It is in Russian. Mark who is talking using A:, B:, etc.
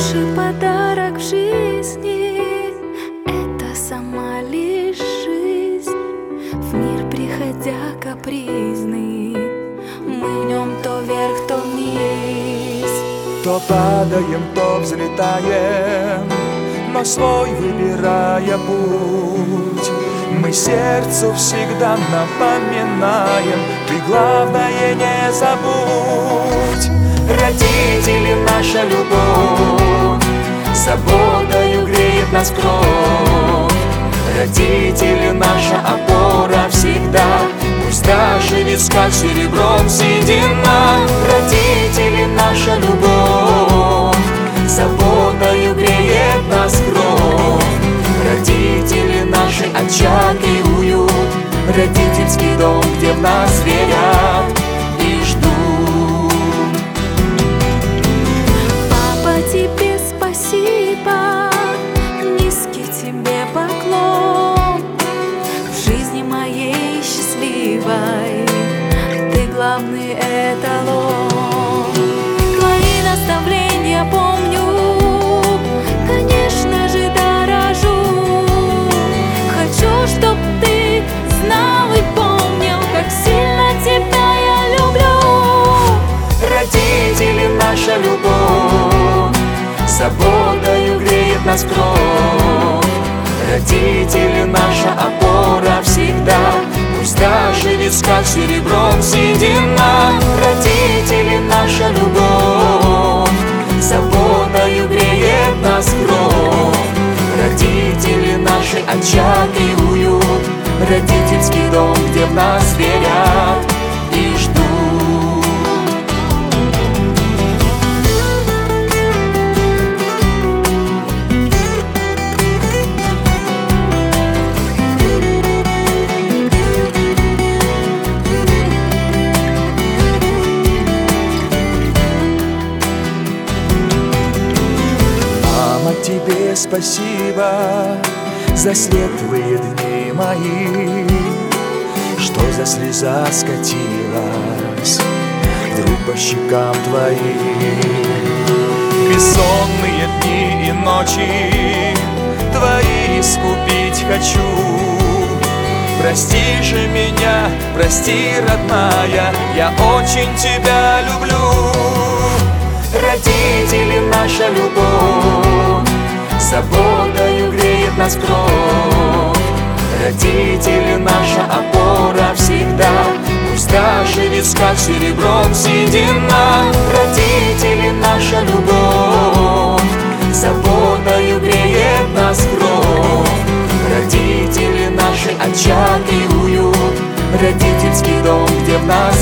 A: Лучший подарок в жизни — это сама лишь жизнь. В мир приходя капризный, мы в нем то вверх, то вниз.
B: То падаем, то взлетаем, но свой выбирая путь. Мы сердцу всегда напоминаем: ты главное не забудь. Родители, наша любовь заботою греет нас кровь. Родители, наша опора всегда, пусть даже в висках серебром седина. Родители, наша любовь заботою греет нас кровь. Родители, наши очаг и уют, родительский дом, где в нас верят и ждут.
A: Папа, тебе спасибо, низкий тебе поклон. В жизни моей счастливой ты главный эталон. Твои наставления помню, конечно же дорожу. Хочу, чтоб ты знал и помнил, как сильно тебя я люблю.
B: Родители, наша любовь заботою греет нас кровь. Родители, наша опора всегда, пусть даже в висках серебром седина. Родители, наша любовь заботою греет нас кровь. Родители, наши очаг и уют, родительский дом, где в нас верят и ждут. Тебе спасибо за светлые дни мои, что за слеза скатилась вдруг по щекам твоим. Бессонные дни и ночи твои искупить хочу. Прости же меня, прости, родная, я очень тебя люблю. Родители, наша любовь заботою греет нас кровь. Родители, наша опора всегда, пусть даже в висках серебром седина. Родители, наша любовь заботою греет нас кровь. Родители, наши очаг и уют, родительский дом, где в нас